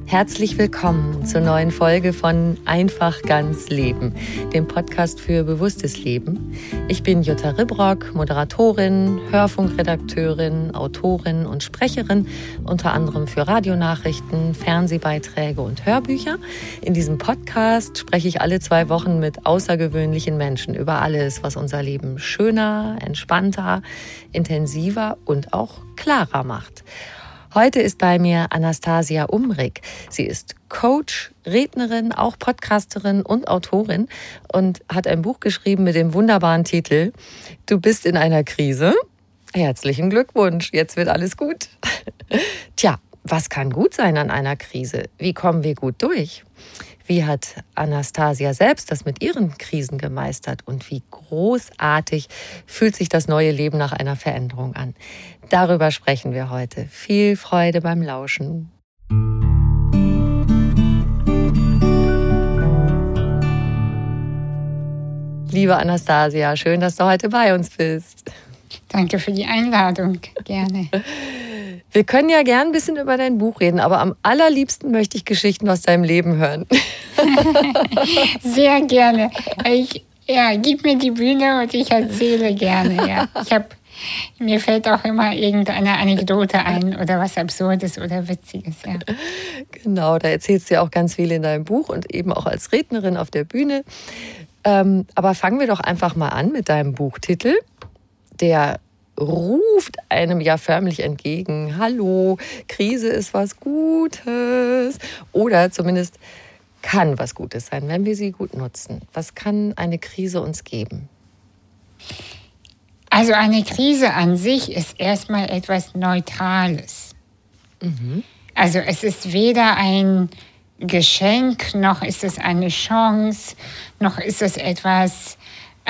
Herzlich willkommen zur neuen Folge von Einfach ganz Leben, dem Podcast für bewusstes Leben. Ich bin Jutta Ribrock, Moderatorin, Hörfunkredakteurin, Autorin und Sprecherin, unter anderem für Radionachrichten, Fernsehbeiträge und Hörbücher. In diesem Podcast spreche ich alle 2 Wochen mit außergewöhnlichen Menschen über alles, was unser Leben schöner, entspannter, intensiver und auch klarer macht. Heute ist bei mir Anastasia Umrig. Sie ist Coach, Rednerin, auch Podcasterin und Autorin und hat ein Buch geschrieben mit dem wunderbaren Titel Du bist in einer Krise? Herzlichen Glückwunsch, jetzt wird alles gut. Tja, was kann gut sein an einer Krise? Wie kommen wir gut durch? Wie hat Anastasia selbst das mit ihren Krisen gemeistert und wie großartig fühlt sich das neue Leben nach einer Veränderung an? Darüber sprechen wir heute. Viel Freude beim Lauschen. Liebe Anastasia, schön, dass du heute bei uns bist. Danke für die Einladung, gerne. Wir können ja gern ein bisschen über dein Buch reden, aber am allerliebsten möchte ich Geschichten aus deinem Leben hören. Sehr gerne. Gib mir die Bühne und ich erzähle gerne. Ja. Mir fällt auch immer irgendeine Anekdote ein oder was Absurdes oder Witziges. Ja. Genau, da erzählst du ja auch ganz viel in deinem Buch und eben auch als Rednerin auf der Bühne. Aber fangen wir doch einfach mal an mit deinem Buchtitel. Der ruft einem ja förmlich entgegen. Hallo, Krise ist was Gutes. Oder zumindest kann was Gutes sein, wenn wir sie gut nutzen. Was kann eine Krise uns geben? Also eine Krise an sich ist erstmal etwas Neutrales. Mhm. Also es ist weder ein Geschenk, noch ist es eine Chance, noch ist es etwas,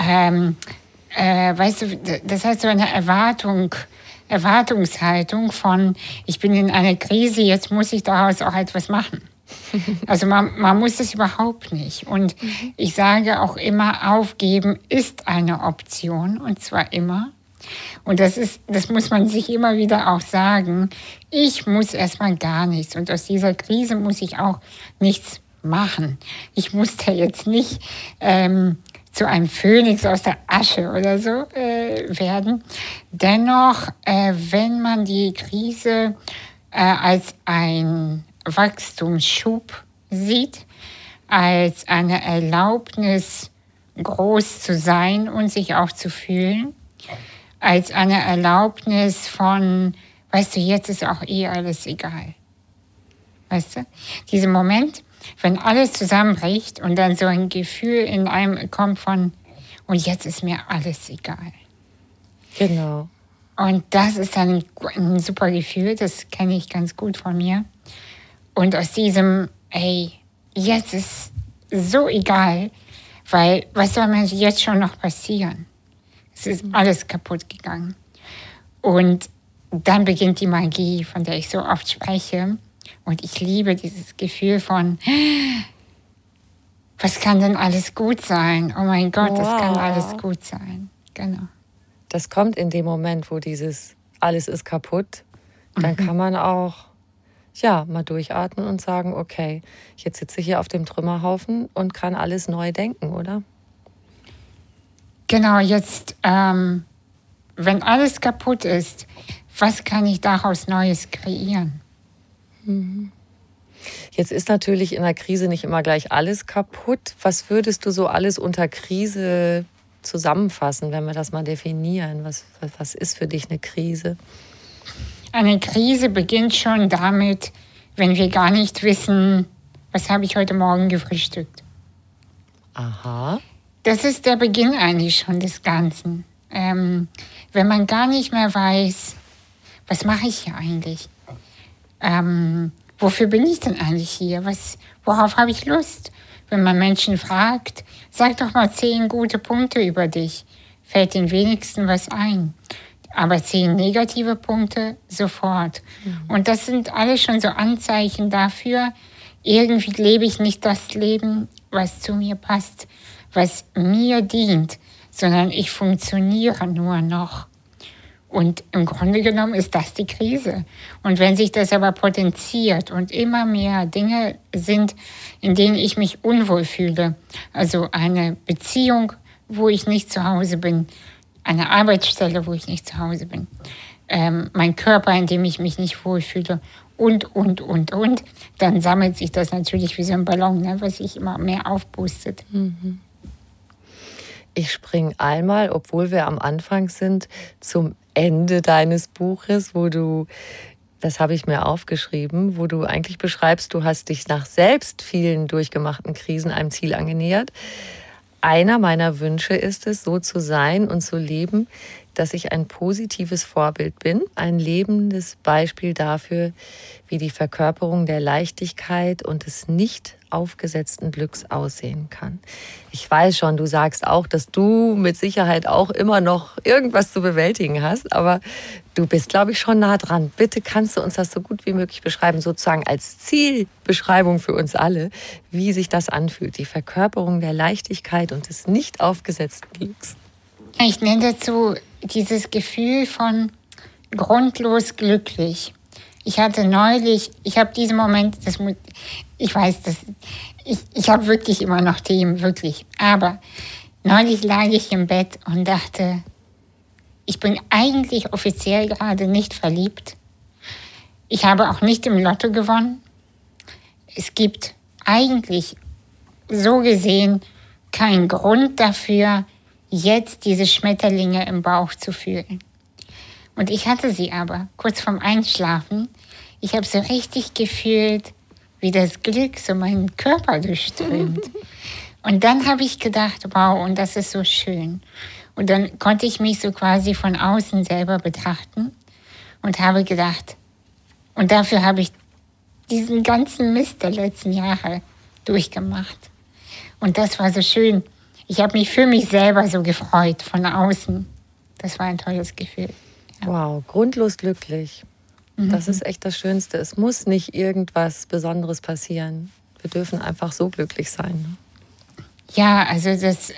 weißt du, das heißt so eine Erwartungshaltung von, ich bin in einer Krise, jetzt muss ich daraus auch etwas machen. Also man muss es überhaupt nicht. Und ich sage auch immer, aufgeben ist eine Option, und zwar immer. Und das muss man sich immer wieder auch sagen. Ich muss erstmal gar nichts. Und aus dieser Krise muss ich auch nichts machen. Ich muss da jetzt nicht zu einem Phönix aus der Asche oder so werden. Dennoch, wenn man die Krise als ein Wachstumsschub sieht, als eine Erlaubnis, groß zu sein und sich auch zu fühlen, als eine Erlaubnis von, weißt du, jetzt ist auch alles egal. Weißt du? Dieser Moment, wenn alles zusammenbricht und dann so ein Gefühl in einem kommt von, und jetzt ist mir alles egal. Genau. Und das ist dann ein super Gefühl, das kenne ich ganz gut von mir. Und aus diesem, jetzt ist so egal, weil was soll mir jetzt schon noch passieren? Es ist alles kaputt gegangen. Und dann beginnt die Magie, von der ich so oft spreche. Und ich liebe dieses Gefühl von, was kann denn alles gut sein? Oh mein Gott, wow. Das kann alles gut sein. Genau. Das kommt in dem Moment, wo dieses alles ist kaputt. Dann kann man auch mal durchatmen und sagen, okay, jetzt sitze ich hier auf dem Trümmerhaufen und kann alles neu denken, oder? Genau, jetzt, wenn alles kaputt ist, was kann ich daraus Neues kreieren? Jetzt ist natürlich in der Krise nicht immer gleich alles kaputt. Was würdest du so alles unter Krise zusammenfassen, wenn wir das mal definieren? Was ist für dich eine Krise? Eine Krise beginnt schon damit, wenn wir gar nicht wissen, was habe ich heute Morgen gefrühstückt. Aha. Das ist der Beginn eigentlich schon des Ganzen. Wenn man gar nicht mehr weiß, was mache ich hier eigentlich? Wofür bin ich denn eigentlich hier? Worauf habe ich Lust? Wenn man Menschen fragt, sag doch mal 10 gute Punkte über dich. Fällt den wenigsten was ein. Aber 10 negative Punkte sofort. Und das sind alle schon so Anzeichen dafür, irgendwie lebe ich nicht das Leben, was zu mir passt, was mir dient, sondern ich funktioniere nur noch. Und im Grunde genommen ist das die Krise. Und wenn sich das aber potenziert und immer mehr Dinge sind, in denen ich mich unwohl fühle, also eine Beziehung, wo ich nicht zu Hause bin, eine Arbeitsstelle, wo ich nicht zu Hause bin, mein Körper, in dem ich mich nicht wohlfühle und, dann sammelt sich das natürlich wie so ein Ballon, ne, was sich immer mehr aufpustet. Mhm. Ich springe einmal, obwohl wir am Anfang sind, zum Ende deines Buches, wo du, das habe ich mir aufgeschrieben, wo du eigentlich beschreibst, du hast dich nach selbst vielen durchgemachten Krisen einem Ziel angenähert. Einer meiner Wünsche ist es, so zu sein und zu leben, dass ich ein positives Vorbild bin, ein lebendes Beispiel dafür, wie die Verkörperung der Leichtigkeit und des nicht aufgesetzten Glücks aussehen kann. Ich weiß schon, du sagst auch, dass du mit Sicherheit auch immer noch irgendwas zu bewältigen hast, aber du bist, glaube ich, schon nah dran. Bitte kannst du uns das so gut wie möglich beschreiben, sozusagen als Zielbeschreibung für uns alle, wie sich das anfühlt, die Verkörperung der Leichtigkeit und des nicht aufgesetzten Glücks. Ich nenne dazu dieses Gefühl von grundlos glücklich. Ich hatte neulich, ich habe diesen Moment, ich weiß, ich habe wirklich immer noch Themen, wirklich. Aber neulich lag ich im Bett und dachte, ich bin eigentlich offiziell gerade nicht verliebt. Ich habe auch nicht im Lotto gewonnen. Es gibt eigentlich so gesehen keinen Grund dafür, jetzt diese Schmetterlinge im Bauch zu fühlen. Und ich hatte sie aber, kurz vorm Einschlafen. Ich habe so richtig gefühlt, wie das Glück so meinen Körper durchströmt. Und dann habe ich gedacht, wow, und das ist so schön. Und dann konnte ich mich so quasi von außen selber betrachten und habe gedacht, und dafür habe ich diesen ganzen Mist der letzten Jahre durchgemacht. Und das war so schön. Ich habe mich für mich selber so gefreut, von außen. Das war ein tolles Gefühl. Ja. Wow, grundlos glücklich. Das ist echt das Schönste. Es muss nicht irgendwas Besonderes passieren. Wir dürfen einfach so glücklich sein. Ja, also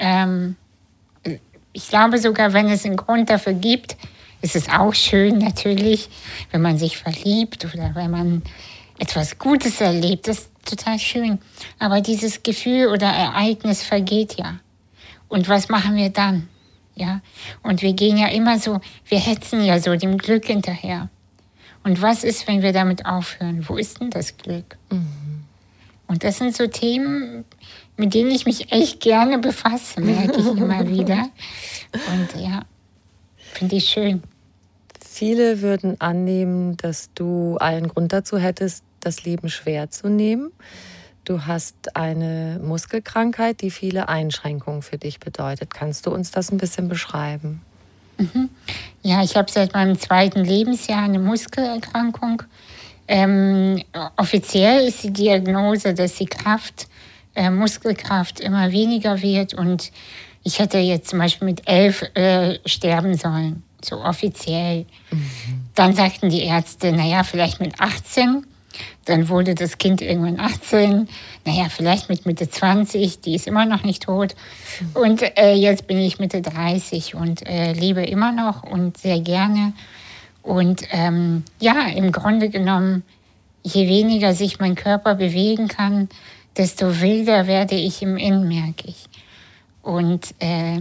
ich glaube sogar, wenn es einen Grund dafür gibt, ist es auch schön natürlich, wenn man sich verliebt oder wenn man etwas Gutes erlebt. Das ist total schön. Aber dieses Gefühl oder Ereignis vergeht ja. Und was machen wir dann? Ja? Und wir gehen ja immer so, wir hetzen ja so dem Glück hinterher. Und was ist, wenn wir damit aufhören? Wo ist denn das Glück? Und das sind so Themen, mit denen ich mich echt gerne befasse, merke ich immer wieder. Und ja, finde ich schön. Viele würden annehmen, dass du allen Grund dazu hättest, das Leben schwer zu nehmen. Du hast eine Muskelkrankheit, die viele Einschränkungen für dich bedeutet. Kannst du uns das ein bisschen beschreiben? Ja, ich habe seit meinem 2. Lebensjahr eine Muskelerkrankung. Offiziell ist die Diagnose, dass die Muskelkraft immer weniger wird. Und ich hätte jetzt zum Beispiel mit 11 sterben sollen, so offiziell. Dann sagten die Ärzte, naja, vielleicht mit 18. Dann wurde das Kind irgendwann 18. Naja, vielleicht mit Mitte 20. Die ist immer noch nicht tot. Und jetzt bin ich Mitte 30 und lebe immer noch und sehr gerne. Und ja, im Grunde genommen, je weniger sich mein Körper bewegen kann, desto wilder werde ich im Innen, merke ich. Und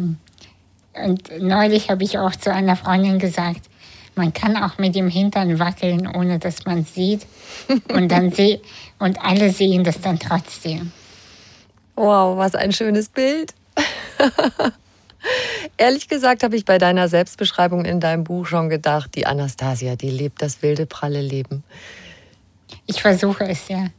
neulich habe ich auch zu einer Freundin gesagt, man kann auch mit dem Hintern wackeln, ohne dass man es sieht. Und und alle sehen das dann trotzdem. Wow, was ein schönes Bild. Ehrlich gesagt habe ich bei deiner Selbstbeschreibung in deinem Buch schon gedacht, die Anastasia, die lebt das wilde, pralle Leben. Ich versuche es, ja.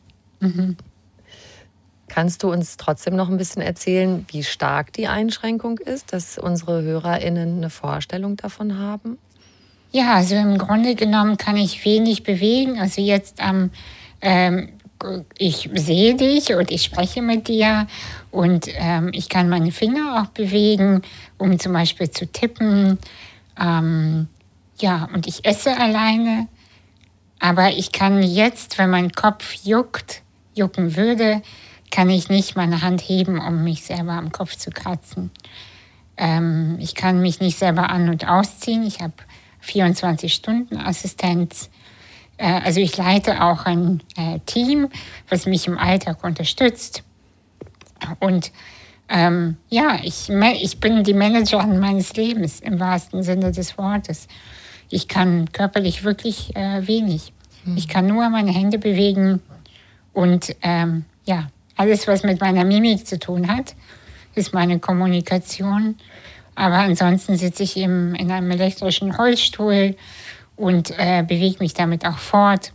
Kannst du uns trotzdem noch ein bisschen erzählen, wie stark die Einschränkung ist, dass unsere HörerInnen eine Vorstellung davon haben? Ja, also im Grunde genommen kann ich wenig bewegen. Also jetzt ich sehe dich und ich spreche mit dir und ich kann meine Finger auch bewegen, um zum Beispiel zu tippen. Ja, und ich esse alleine. Aber ich kann jetzt, wenn mein Kopf jucken würde, kann ich nicht meine Hand heben, um mich selber am Kopf zu kratzen. Ich kann mich nicht selber an- und ausziehen. Ich habe 24-Stunden-Assistenz. Also ich leite auch ein Team, was mich im Alltag unterstützt. Und ich bin die Managerin meines Lebens im wahrsten Sinne des Wortes. Ich kann körperlich wirklich wenig. Ich kann nur meine Hände bewegen und alles, was mit meiner Mimik zu tun hat, ist meine Kommunikation. Aber ansonsten sitze ich eben in einem elektrischen Rollstuhl und bewege mich damit auch fort.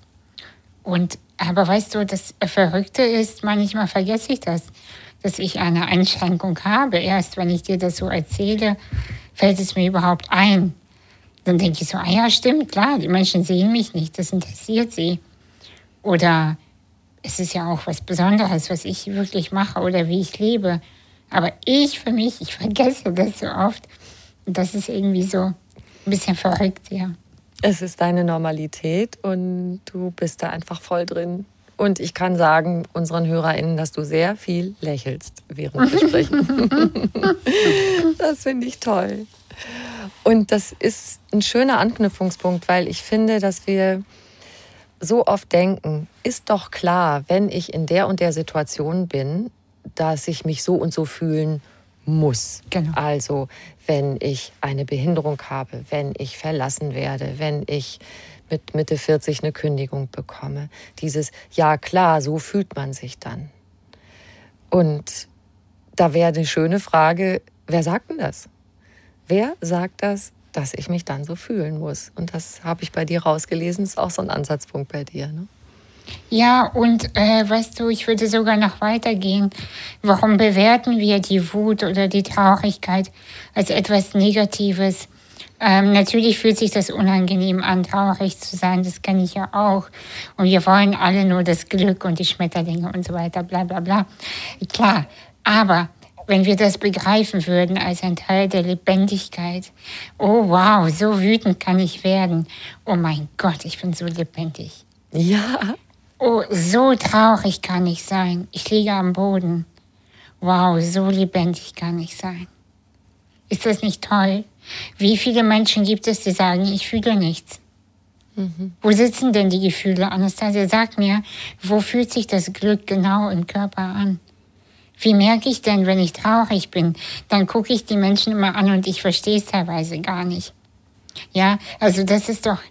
Aber weißt du, das Verrückte ist, manchmal vergesse ich das, dass ich eine Einschränkung habe. Erst wenn ich dir das so erzähle, fällt es mir überhaupt ein. Dann denke ich so, ja, stimmt, klar, die Menschen sehen mich nicht, das interessiert sie. Oder es ist ja auch was Besonderes, was ich wirklich mache oder wie ich lebe. Aber ich vergesse das so oft. Und das ist irgendwie so ein bisschen verrückt, ja. Es ist deine Normalität und du bist da einfach voll drin. Und ich kann sagen unseren HörerInnen, dass du sehr viel lächelst, während wir sprechen. Das finde ich toll. Und das ist ein schöner Anknüpfungspunkt, weil ich finde, dass wir so oft denken, ist doch klar, wenn ich in der und der Situation bin, dass ich mich so und so fühlen muss. Genau. Also wenn ich eine Behinderung habe, wenn ich verlassen werde, wenn ich mit Mitte 40 eine Kündigung bekomme. Dieses, ja klar, so fühlt man sich dann. Und da wäre eine schöne Frage, wer sagt denn das? Wer sagt das, dass ich mich dann so fühlen muss? Und das habe ich bei dir rausgelesen, ist auch so ein Ansatzpunkt bei dir, ne? Ja, und weißt du, ich würde sogar noch weitergehen. Warum bewerten wir die Wut oder die Traurigkeit als etwas Negatives? Natürlich fühlt sich das unangenehm an, traurig zu sein, das kenne ich ja auch. Und wir wollen alle nur das Glück und die Schmetterlinge und so weiter, bla bla bla. Klar, aber wenn wir das begreifen würden als ein Teil der Lebendigkeit, oh wow, so wütend kann ich werden. Oh mein Gott, ich bin so lebendig. Ja. Oh, so traurig kann ich sein. Ich liege am Boden. Wow, so lebendig kann ich sein. Ist das nicht toll? Wie viele Menschen gibt es, die sagen, ich fühle nichts? Wo sitzen denn die Gefühle? Anastasia, sag mir, wo fühlt sich das Glück genau im Körper an? Wie merke ich denn, wenn ich traurig bin? Dann gucke ich die Menschen immer an und ich verstehe es teilweise gar nicht. Ja, also das ist doch,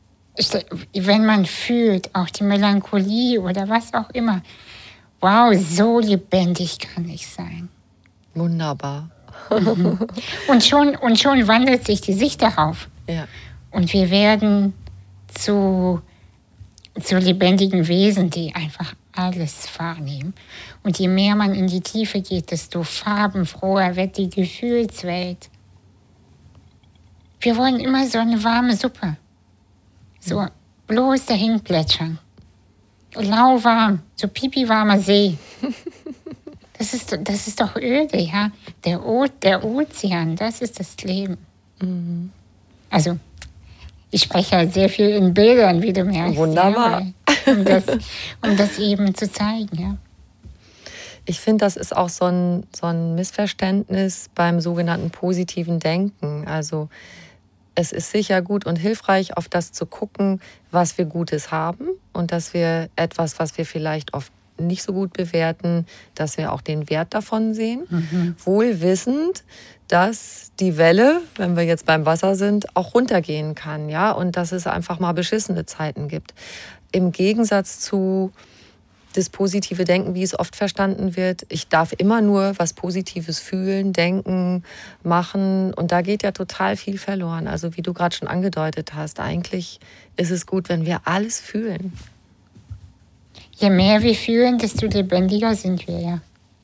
wenn man fühlt, auch die Melancholie oder was auch immer. Wow, so lebendig kann ich sein. Wunderbar. Und schon wandelt sich die Sicht darauf. Ja. Und wir werden zu lebendigen Wesen, die einfach alles wahrnehmen. Und je mehr man in die Tiefe geht, desto farbenfroher wird die Gefühlswelt. Wir wollen immer so eine warme Suppe. So bloß dahin plätschern. Lauwarm, so pipi-warmer See. Das ist doch öde, ja. Der Ozean, das ist das Leben. Mhm. Also, ich spreche ja sehr viel in Bildern, wie du merkst. Wunderbar. Ja, um das eben zu zeigen, ja. Ich finde, das ist auch so ein Missverständnis beim sogenannten positiven Denken. Also es ist sicher gut und hilfreich, auf das zu gucken, was wir Gutes haben und dass wir etwas, was wir vielleicht oft nicht so gut bewerten, dass wir auch den Wert davon sehen. Wohl wissend, dass die Welle, wenn wir jetzt beim Wasser sind, auch runtergehen kann, ja, und dass es einfach mal beschissene Zeiten gibt. Im Gegensatz zu das positive Denken, wie es oft verstanden wird, ich darf immer nur was Positives fühlen, denken, machen, und da geht ja total viel verloren. Also wie du gerade schon angedeutet hast, eigentlich ist es gut, wenn wir alles fühlen. Je mehr wir fühlen, desto lebendiger sind wir, ja.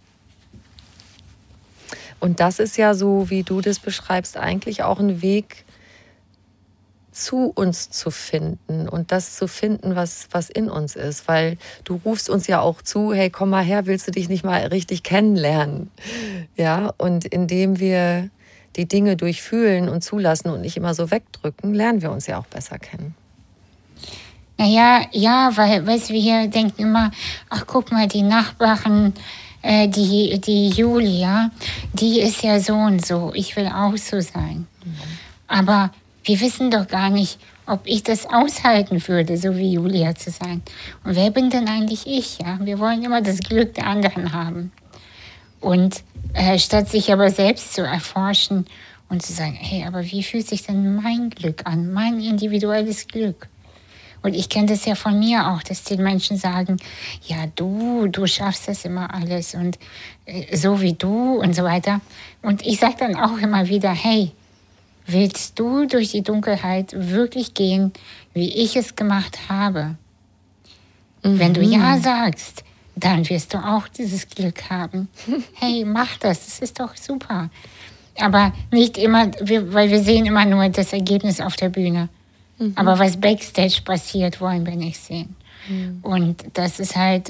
Und das ist ja so, wie du das beschreibst, eigentlich auch ein Weg, zu uns zu finden und das zu finden, was in uns ist. Weil du rufst uns ja auch zu, hey, komm mal her, willst du dich nicht mal richtig kennenlernen? Ja, und indem wir die Dinge durchfühlen und zulassen und nicht immer so wegdrücken, lernen wir uns ja auch besser kennen. Naja, ja, weil weißt, wir denken immer, ach guck mal, die Nachbarin, die Julia, die ist ja so und so, ich will auch so sein. Aber wir wissen doch gar nicht, ob ich das aushalten würde, so wie Julia zu sein. Und wer bin denn eigentlich ich? Ja? Wir wollen immer das Glück der anderen haben. Und statt sich aber selbst zu erforschen und zu sagen, hey, aber wie fühlt sich denn mein Glück an, mein individuelles Glück? Und ich kenne das ja von mir auch, dass die Menschen sagen, ja, du schaffst das immer alles und so wie du und so weiter. Und ich sage dann auch immer wieder, hey, willst du durch die Dunkelheit wirklich gehen, wie ich es gemacht habe? Wenn du Ja sagst, dann wirst du auch dieses Glück haben. Hey, mach das ist doch super. Aber nicht immer, weil wir sehen immer nur das Ergebnis auf der Bühne. Aber was Backstage passiert, wollen wir nicht sehen. Und das ist halt,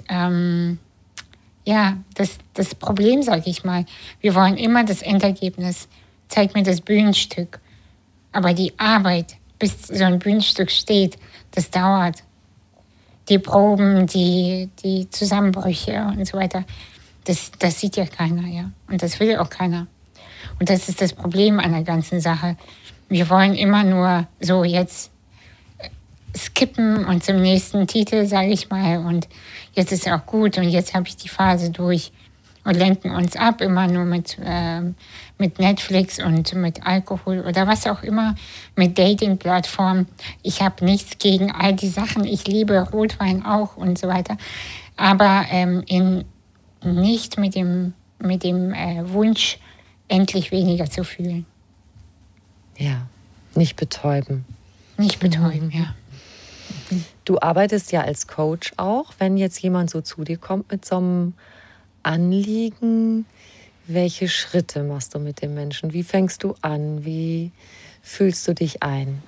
das Problem, sage ich mal. Wir wollen immer das Endergebnis. Zeig mir das Bühnenstück. Aber die Arbeit, bis so ein Bühnenstück steht, das dauert. Die Proben, die Zusammenbrüche und so weiter, das sieht ja keiner, ja. Und das will auch keiner. Und das ist das Problem an der ganzen Sache. Wir wollen immer nur so jetzt skippen und zum nächsten Titel, sage ich mal. Und jetzt ist es auch gut und jetzt habe ich die Phase durch und lenken uns ab, immer nur mit Netflix und mit Alkohol oder was auch immer, mit Dating-Plattformen. Ich habe nichts gegen all die Sachen. Ich liebe Rotwein auch und so weiter. Aber nicht mit dem Wunsch, endlich weniger zu fühlen. Ja, nicht betäuben. Nicht betäuben, ja. Du arbeitest ja als Coach auch. Wenn jetzt jemand so zu dir kommt mit so einem Anliegen, welche Schritte machst du mit dem Menschen? Wie fängst du an? Wie fühlst du dich ein?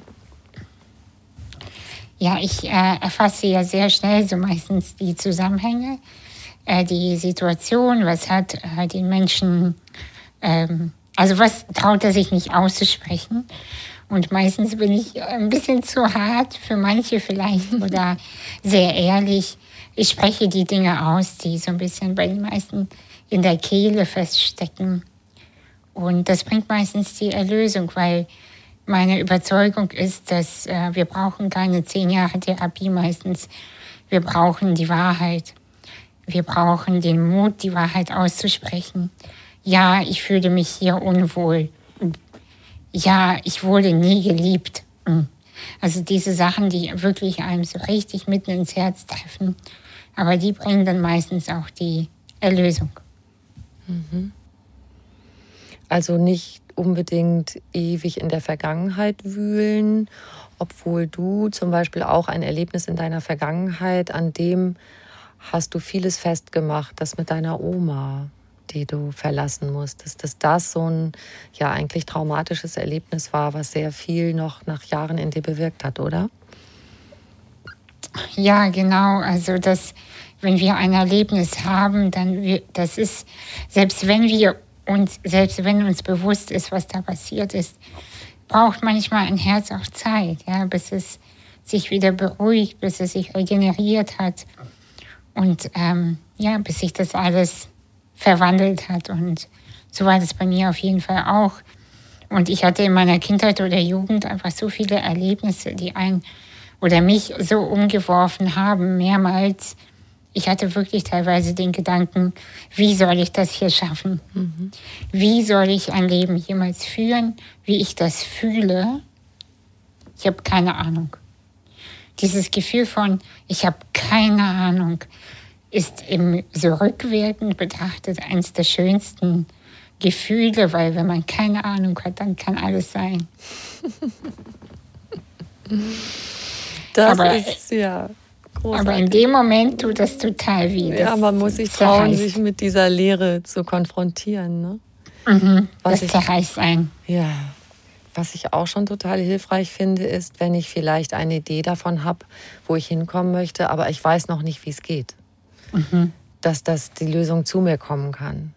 Ja, ich erfasse ja sehr schnell so meistens die Zusammenhänge, die Situation, was hat den Menschen, also was traut er sich nicht auszusprechen. Und meistens bin ich ein bisschen zu hart für manche vielleicht oder sehr ehrlich. Ich spreche die Dinge aus, die so ein bisschen bei den meisten in der Kehle feststecken. Und das bringt meistens die Erlösung, weil meine Überzeugung ist, dass wir brauchen keine 10 Jahre Therapie meistens. Wir brauchen die Wahrheit. Wir brauchen den Mut, die Wahrheit auszusprechen. Ja, ich fühle mich hier unwohl. Ja, ich wurde nie geliebt. Also diese Sachen, die wirklich einem so richtig mitten ins Herz treffen. Aber die bringen dann meistens auch die Erlösung. Also nicht unbedingt ewig in der Vergangenheit wühlen, obwohl du zum Beispiel auch ein Erlebnis in deiner Vergangenheit, an dem hast du vieles festgemacht, das mit deiner Oma, die du verlassen musstest, dass das so ein ja eigentlich traumatisches Erlebnis war, was sehr viel noch nach Jahren in dir bewirkt hat, oder? Ja, genau. Also wenn wir ein Erlebnis haben, dann das ist, selbst wenn uns bewusst ist, was da passiert ist, braucht manchmal ein Herz auch Zeit, ja, bis es sich wieder beruhigt, bis es sich regeneriert hat und bis sich das alles verwandelt hat. Und so war das bei mir auf jeden Fall auch. Und ich hatte in meiner Kindheit oder Jugend einfach so viele Erlebnisse, die mich so umgeworfen haben, mehrmals. Ich hatte wirklich teilweise den Gedanken, wie soll ich das hier schaffen? Wie soll ich ein Leben jemals führen, wie ich das fühle? Ich habe keine Ahnung. Dieses Gefühl von, ich habe keine Ahnung, ist so rückwirkend betrachtet eines der schönsten Gefühle, weil wenn man keine Ahnung hat, dann kann alles sein. Das ist ja großartig. Aber in dem Moment tut das total weh. Ja, man muss sich trauen, sich mit dieser Leere zu konfrontieren. Ne? Das zerreißt einen. Ja, was ich auch schon total hilfreich finde, ist, wenn ich vielleicht eine Idee davon habe, wo ich hinkommen möchte, aber ich weiß noch nicht, wie es geht. Dass die Lösung zu mir kommen kann.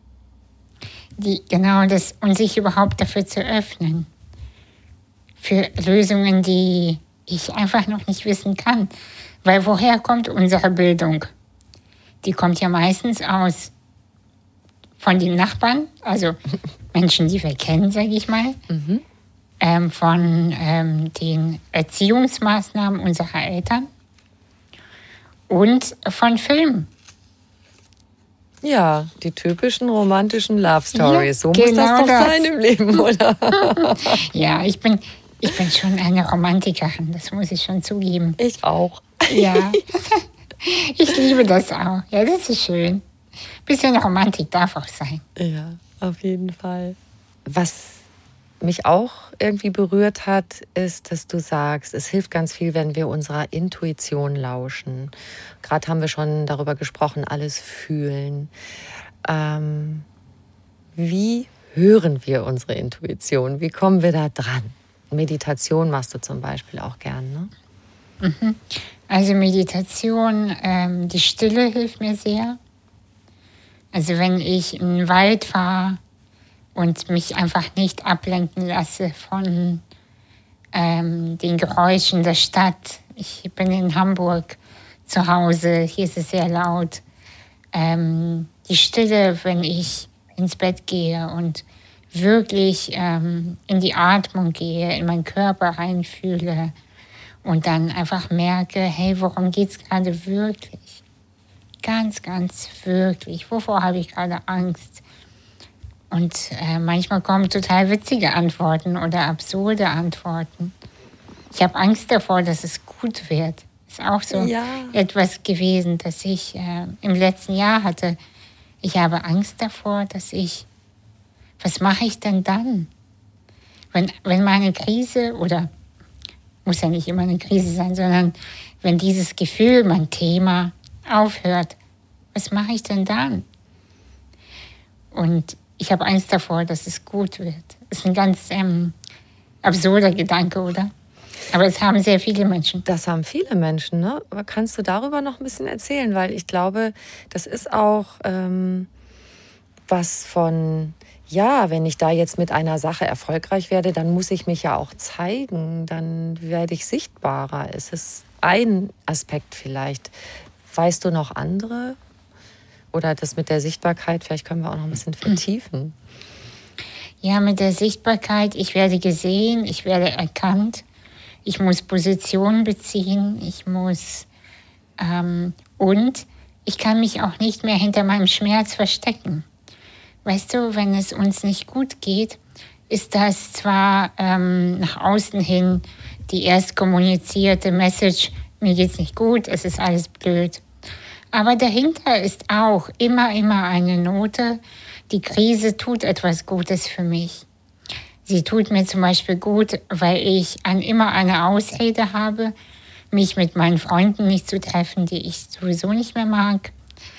Und sich überhaupt dafür zu öffnen. Für Lösungen, die ich einfach noch nicht wissen kann. Weil woher kommt unsere Bildung? Die kommt ja meistens von den Nachbarn, also Menschen, die wir kennen, sage ich mal. von den Erziehungsmaßnahmen unserer Eltern und von Filmen. Ja, die typischen romantischen Love Stories. Ja, so muss das doch sein im Leben, oder? Ja, ich bin schon eine Romantikerin, das muss ich schon zugeben. Ich auch. Ja, ich liebe das auch. Ja, das ist schön. Bisschen Romantik darf auch sein. Ja, auf jeden Fall. Was mich auch irgendwie berührt hat, ist, dass du sagst, es hilft ganz viel, wenn wir unserer Intuition lauschen. Gerade haben wir schon darüber gesprochen, alles fühlen. Wie hören wir unsere Intuition? Wie kommen wir da dran? Meditation machst du zum Beispiel auch gern, ne? Also Meditation, die Stille hilft mir sehr. Also wenn ich in den Wald fahre und mich einfach nicht ablenken lasse von den Geräuschen der Stadt. Ich bin in Hamburg zu Hause, hier ist es sehr laut. Die Stille, wenn ich ins Bett gehe und wirklich in die Atmung gehe, in meinen Körper reinfühle und dann einfach merke, hey, worum geht es gerade wirklich? Ganz, ganz wirklich. Wovor habe ich gerade Angst? Und manchmal kommen total witzige Antworten oder absurde Antworten. Ich habe Angst davor, dass es gut wird. Ist auch so etwas gewesen, das ich im letzten Jahr hatte. Ich habe Angst davor, was mache ich denn dann? Wenn mal eine Krise, oder muss ja nicht immer eine Krise sein, sondern wenn dieses Gefühl, mein Thema aufhört, was mache ich denn dann? Und ich habe Angst davor, dass es gut wird. Das ist ein ganz absurder Gedanke, oder? Aber es haben sehr viele Menschen. Das haben viele Menschen, ne? Aber kannst du darüber noch ein bisschen erzählen? Weil ich glaube, das ist auch was von, ja, wenn ich da jetzt mit einer Sache erfolgreich werde, dann muss ich mich ja auch zeigen, dann werde ich sichtbarer. Es ist ein Aspekt vielleicht. Weißt du noch andere? Oder das mit der Sichtbarkeit, vielleicht können wir auch noch ein bisschen vertiefen. Ja, mit der Sichtbarkeit, ich werde gesehen, ich werde erkannt, ich muss Position beziehen, und ich kann mich auch nicht mehr hinter meinem Schmerz verstecken. Weißt du, wenn es uns nicht gut geht, ist das zwar nach außen hin die erst kommunizierte Message, mir geht's nicht gut, es ist alles blöd. Aber dahinter ist auch immer eine Note, die Krise tut etwas Gutes für mich. Sie tut mir zum Beispiel gut, weil ich immer eine Ausrede habe, mich mit meinen Freunden nicht zu treffen, die ich sowieso nicht mehr mag.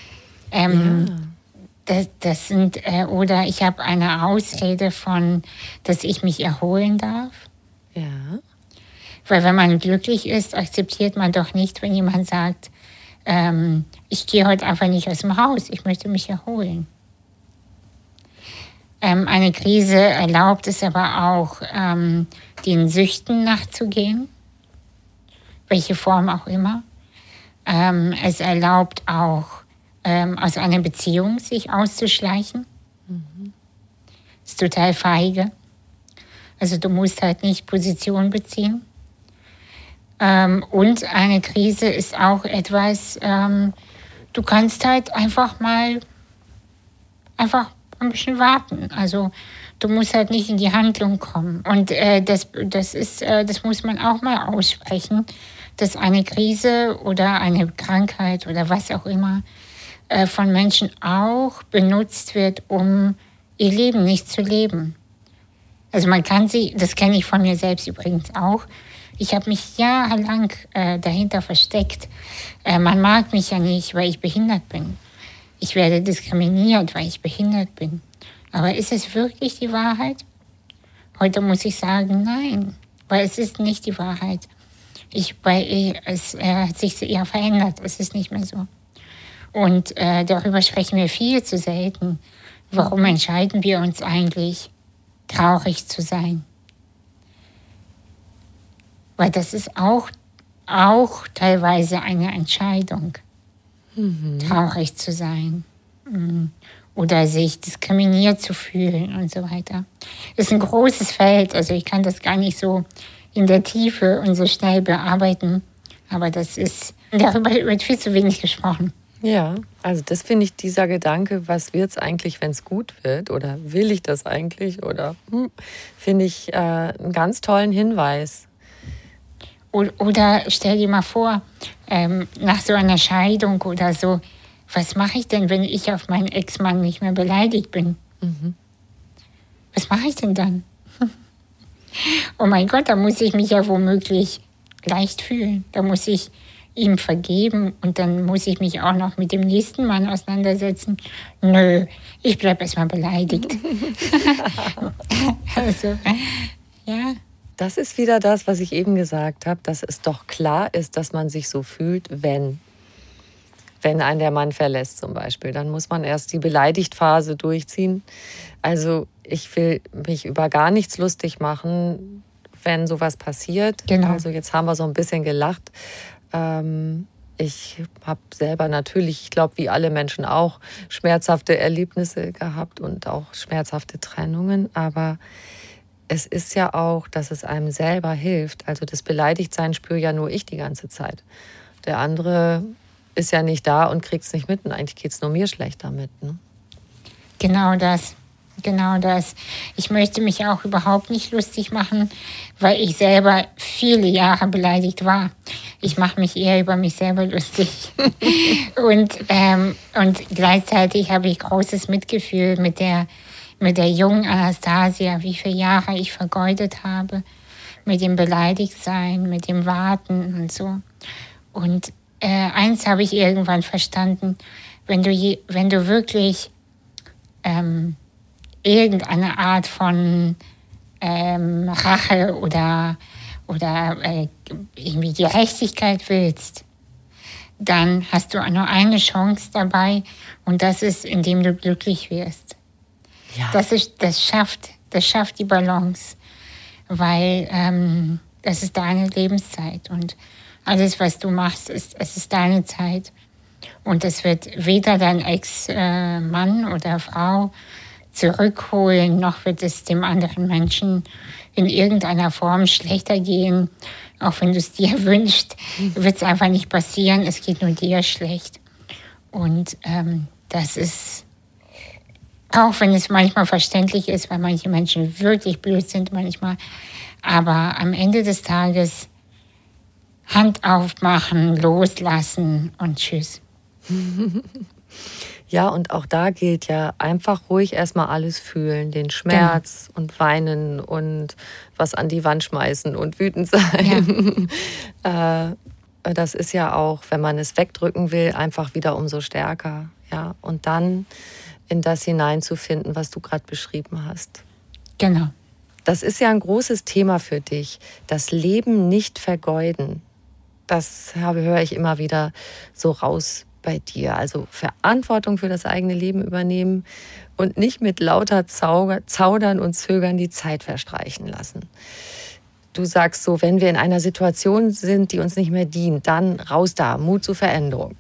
Oder ich habe eine Ausrede dass ich mich erholen darf. Ja. Weil wenn man glücklich ist, akzeptiert man doch nicht, wenn jemand sagt, ich gehe heute einfach nicht aus dem Haus, ich möchte mich erholen. Eine Krise erlaubt es aber auch, den Süchten nachzugehen, welche Form auch immer. Es erlaubt auch, aus einer Beziehung sich auszuschleichen. Ist total feige. Also du musst halt nicht Position beziehen. Und eine Krise ist auch etwas, du kannst halt einfach ein bisschen warten. Also du musst halt nicht in die Handlung kommen. Und das muss man auch mal aussprechen, dass eine Krise oder eine Krankheit oder was auch immer von Menschen auch benutzt wird, um ihr Leben nicht zu leben. Also man kann das kenne ich von mir selbst übrigens auch, ich habe mich jahrelang dahinter versteckt. Man mag mich ja nicht, weil ich behindert bin. Ich werde diskriminiert, weil ich behindert bin. Aber ist es wirklich die Wahrheit? Heute muss ich sagen, nein, weil es ist nicht die Wahrheit. Es hat sich ja verändert, es ist nicht mehr so. Und darüber sprechen wir viel zu selten. Warum entscheiden wir uns eigentlich, traurig zu sein? Weil das ist auch teilweise eine Entscheidung, traurig zu sein. oder sich diskriminiert zu fühlen und so weiter. Ist ein großes Feld, also ich kann das gar nicht so in der Tiefe und so schnell bearbeiten, aber darüber wird viel zu wenig gesprochen. Ja, also das finde ich, dieser Gedanke, was wird es eigentlich, wenn es gut wird, oder will ich das eigentlich, oder finde ich einen ganz tollen Hinweis. Oder stell dir mal vor, nach so einer Scheidung oder so, was mache ich denn, wenn ich auf meinen Ex-Mann nicht mehr beleidigt bin? Was mache ich denn dann? Oh mein Gott, da muss ich mich ja womöglich leicht fühlen. Da muss ich ihm vergeben und dann muss ich mich auch noch mit dem nächsten Mann auseinandersetzen. Nö, ich bleibe erstmal beleidigt. Also, ja. Das ist wieder das, was ich eben gesagt habe, dass es doch klar ist, dass man sich so fühlt, wenn einen der Mann verlässt zum Beispiel. Dann muss man erst die Beleidigt-Phase durchziehen. Also ich will mich über gar nichts lustig machen, wenn sowas passiert. Genau. Also jetzt haben wir so ein bisschen gelacht. Ich habe selber natürlich, ich glaube, wie alle Menschen auch, schmerzhafte Erlebnisse gehabt und auch schmerzhafte Trennungen. Aber es ist ja auch, dass es einem selber hilft. Also das Beleidigtsein spüre ja nur ich die ganze Zeit. Der andere ist ja nicht da und kriegt es nicht mit. Und eigentlich geht es nur mir schlecht damit. Ne? Genau das. Ich möchte mich auch überhaupt nicht lustig machen, weil ich selber viele Jahre beleidigt war. Ich mache mich eher über mich selber lustig. und gleichzeitig habe ich großes Mitgefühl mit der jungen Anastasia, wie viele Jahre ich vergeudet habe, mit dem Beleidigtsein, mit dem Warten und so. Und eins habe ich irgendwann verstanden, wenn du wirklich irgendeine Art von Rache oder irgendwie Gerechtigkeit willst, dann hast du nur eine Chance dabei und das ist, indem du glücklich wirst. Ja. Das schafft die Balance, weil das ist deine Lebenszeit und alles, was du machst, es ist deine Zeit. Und es wird weder dein Ex-Mann oder Frau zurückholen, noch wird es dem anderen Menschen in irgendeiner Form schlechter gehen. Auch wenn du es dir wünschst, wird es einfach nicht passieren. Es geht nur dir schlecht. Und das ist, auch wenn es manchmal verständlich ist, weil manche Menschen wirklich blöd sind manchmal, aber am Ende des Tages Hand aufmachen, loslassen und tschüss. Ja, und auch da gilt ja, einfach ruhig erstmal alles fühlen, den Schmerz und weinen und was an die Wand schmeißen und wütend sein. Ja. Das ist ja auch, wenn man es wegdrücken will, einfach wieder umso stärker. Ja? Und dann in das hineinzufinden, was du gerade beschrieben hast. Genau. Das ist ja ein großes Thema für dich. Das Leben nicht vergeuden. Das höre ich immer wieder so raus bei dir. Also Verantwortung für das eigene Leben übernehmen und nicht mit lauter Zaudern und Zögern die Zeit verstreichen lassen. Du sagst so, wenn wir in einer Situation sind, die uns nicht mehr dient, dann raus da, Mut zur Veränderung.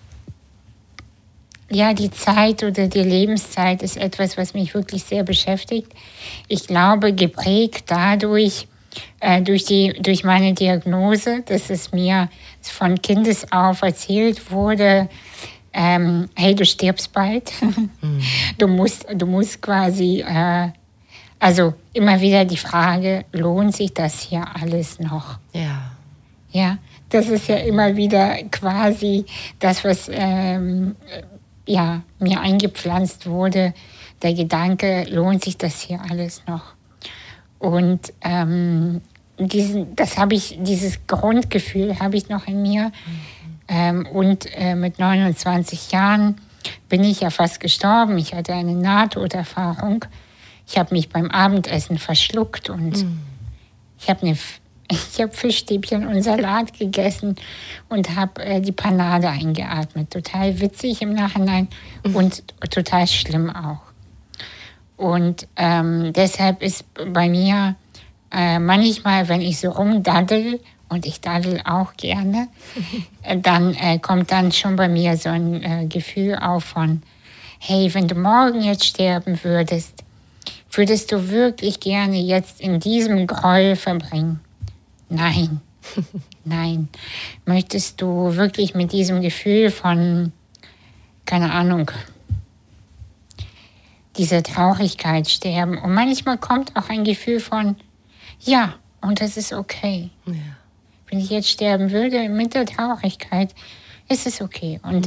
Ja, die Zeit oder die Lebenszeit ist etwas, was mich wirklich sehr beschäftigt. Ich glaube, geprägt dadurch, durch meine Diagnose, dass es mir von Kindes auf erzählt wurde, hey, du stirbst bald. Du musst quasi, also immer wieder die Frage, lohnt sich das hier alles noch? Ja. Ja, das ist ja immer wieder quasi das, was mir eingepflanzt wurde, der Gedanke, lohnt sich das hier alles noch? Und dieses Grundgefühl habe ich noch in mir. Und mit 29 Jahren bin ich ja fast gestorben. Ich hatte eine Nahtoderfahrung. Ich habe mich beim Abendessen verschluckt und ich habe Fischstäbchen und Salat gegessen und habe die Panade eingeatmet. Total witzig im Nachhinein und total schlimm auch. Und deshalb ist bei mir manchmal, wenn ich so rumdaddel, und ich daddel auch gerne, dann kommt dann schon bei mir so ein Gefühl auf von, hey, wenn du morgen jetzt sterben würdest du wirklich gerne jetzt in diesem Groll verbringen? Nein, nein. Möchtest du wirklich mit diesem Gefühl von, keine Ahnung, dieser Traurigkeit sterben? Und manchmal kommt auch ein Gefühl von, ja, und das ist okay. Ja. Wenn ich jetzt sterben würde mit der Traurigkeit, ist es okay. Und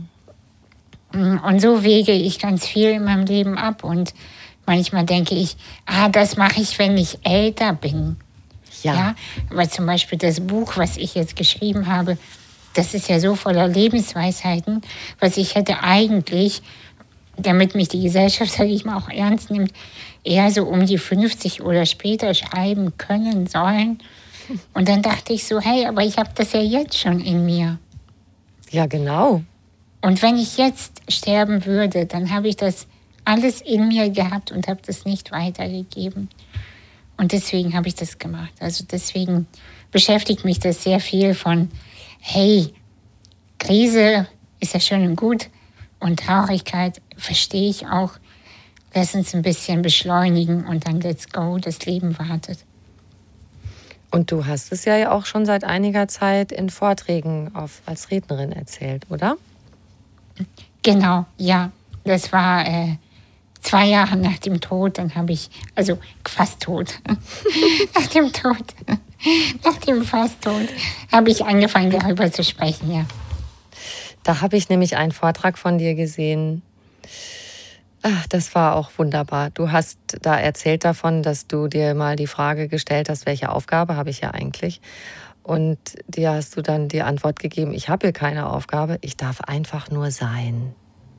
so wege ich ganz viel in meinem Leben ab. Und manchmal denke ich, das mache ich, wenn ich älter bin. Ja. Aber zum Beispiel das Buch, was ich jetzt geschrieben habe, das ist ja so voller Lebensweisheiten, was ich hätte eigentlich, damit mich die Gesellschaft, sage ich mal, auch ernst nimmt, eher so um die 50 oder später schreiben können sollen. Und dann dachte ich so, hey, aber ich habe das ja jetzt schon in mir. Ja, genau. Und wenn ich jetzt sterben würde, dann habe ich das alles in mir gehabt und habe das nicht weitergegeben. Und deswegen habe ich das gemacht. Also deswegen beschäftigt mich das sehr viel von, hey, Krise ist ja schön und gut und Traurigkeit verstehe ich auch. Lass uns ein bisschen beschleunigen und dann let's go, das Leben wartet. Und du hast es ja auch schon seit einiger Zeit in Vorträgen als Rednerin erzählt, oder? Genau, ja. Das war 2 Jahre nach dem Tod, dann habe ich, also fast tot, nach dem Fasttod, habe ich angefangen, darüber zu sprechen, ja. Da habe ich nämlich einen Vortrag von dir gesehen. Ach, das war auch wunderbar. Du hast da erzählt davon, dass du dir mal die Frage gestellt hast, welche Aufgabe habe ich ja eigentlich? Und dir hast du dann die Antwort gegeben, ich habe hier keine Aufgabe, ich darf einfach nur sein.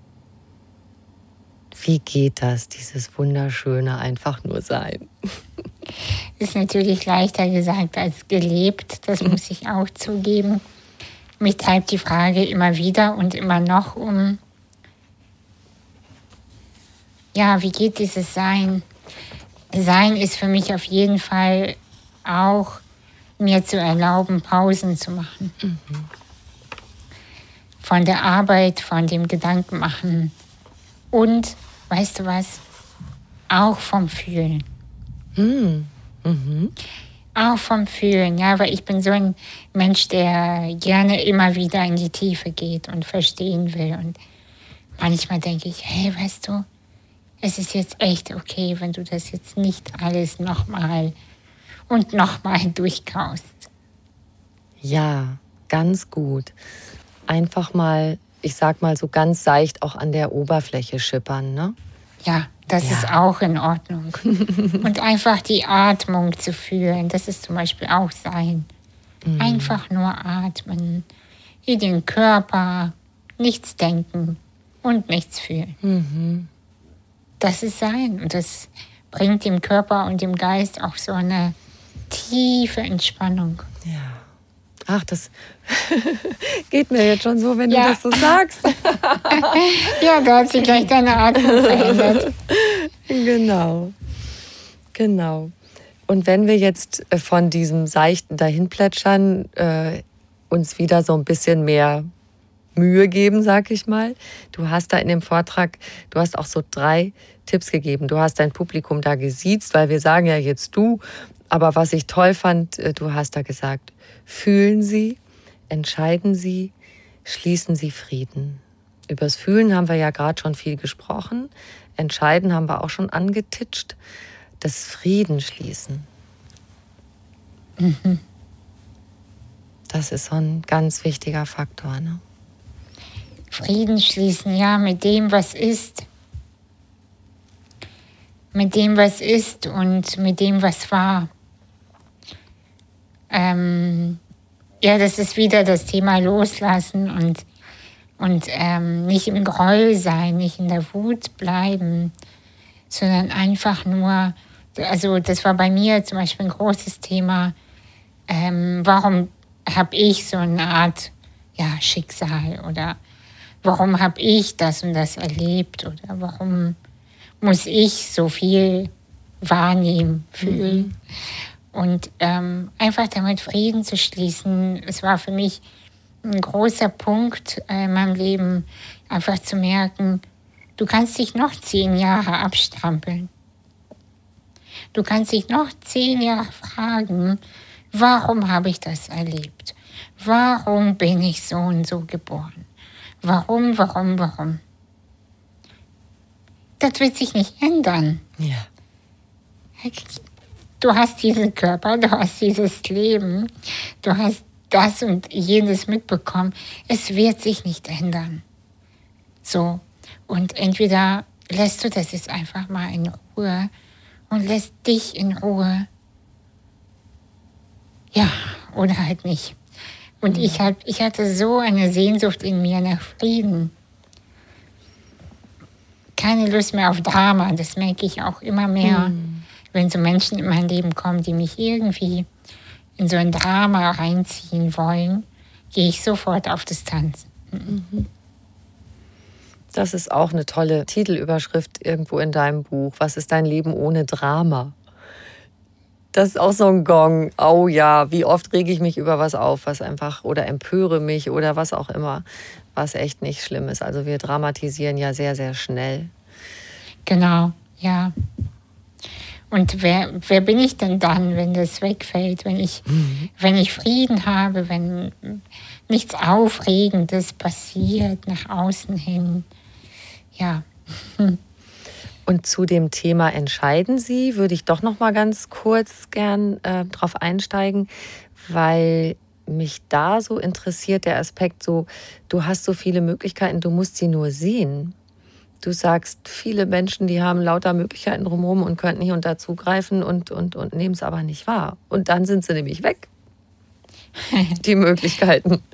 Wie geht das, dieses wunderschöne einfach nur sein? Ist natürlich leichter gesagt als gelebt, das muss ich auch zugeben. Mich treibt die Frage immer wieder und immer noch um, ja, wie geht dieses Sein? Sein ist für mich auf jeden Fall auch, mir zu erlauben, Pausen zu machen. Von der Arbeit, von dem Gedankenmachen und, weißt du was, auch vom Fühlen. Auch vom Fühlen, ja, weil ich bin so ein Mensch, der gerne immer wieder in die Tiefe geht und verstehen will. Und manchmal denke ich, hey, weißt du, es ist jetzt echt okay, wenn du das jetzt nicht alles nochmal und nochmal durchkaust. Ja, ganz gut. Einfach mal, ich sag mal so ganz seicht auch an der Oberfläche schippern, ne? Ja, das ist auch in Ordnung. Und einfach die Atmung zu fühlen, das ist zum Beispiel auch Sein. Einfach nur atmen, in den Körper, nichts denken und nichts fühlen. Das ist Sein und das bringt dem Körper und dem Geist auch so eine tiefe Entspannung. Ja. Ach, das geht mir jetzt schon so, wenn du das so sagst. Ja, da hat sich gleich deine Atmung verändert. Genau. Und wenn wir jetzt von diesem seichten Dahinplätschern uns wieder so ein bisschen mehr Mühe geben, sag ich mal. Du hast da in dem Vortrag, du hast auch so 3 Tipps gegeben. Du hast dein Publikum da gesiezt, weil wir sagen ja jetzt du. Aber was ich toll fand, du hast da gesagt, fühlen Sie, entscheiden Sie, schließen Sie Frieden. Übers Fühlen haben wir ja gerade schon viel gesprochen. Entscheiden haben wir auch schon angetitscht. Das Frieden schließen. Das ist so ein ganz wichtiger Faktor, ne? Frieden schließen, ja, mit dem, was ist. Mit dem, was ist und mit dem, was war. Ja, das ist wieder das Thema Loslassen und nicht im Groll sein, nicht in der Wut bleiben, sondern einfach nur, also das war bei mir zum Beispiel ein großes Thema, warum habe ich so eine Art Schicksal oder warum habe ich das und das erlebt oder warum muss ich so viel wahrnehmen, fühlen. Und einfach damit Frieden zu schließen, es war für mich ein großer Punkt in meinem Leben, einfach zu merken, Du kannst dich noch 10 Jahre abstrampeln. Du kannst dich noch 10 Jahre fragen, warum habe ich das erlebt? Warum bin ich so und so geboren? Warum? Das wird sich nicht ändern. Ja. Du hast diesen Körper, du hast dieses Leben, du hast das und jenes mitbekommen. Es wird sich nicht ändern. So. Und entweder lässt du das jetzt einfach mal in Ruhe und lässt dich in Ruhe. Ja, oder halt nicht. Und ich hatte so eine Sehnsucht in mir nach Frieden. Keine Lust mehr auf Drama, das merke ich auch immer mehr. Wenn so Menschen in mein Leben kommen, die mich irgendwie in so ein Drama reinziehen wollen, gehe ich sofort auf Distanz. Das ist auch eine tolle Titelüberschrift irgendwo in deinem Buch. Was ist dein Leben ohne Drama? Das ist auch so ein Gong. Oh ja, wie oft rege ich mich über was auf, was einfach, oder empöre mich oder was auch immer, was echt nicht schlimm ist. Also wir dramatisieren ja sehr, sehr schnell. Genau, ja. Und wer bin ich denn dann, wenn das wegfällt, wenn ich Frieden habe, wenn nichts Aufregendes passiert nach außen hin? Ja. Und zu dem Thema Entscheiden Sie würde ich doch noch mal ganz kurz gern drauf einsteigen, weil mich da so interessiert der Aspekt so, du hast so viele Möglichkeiten, du musst sie nur sehen. Du sagst, viele Menschen, die haben lauter Möglichkeiten drumherum und könnten hier und da zugreifen und nehmen es aber nicht wahr. Und dann sind sie nämlich weg, die Möglichkeiten.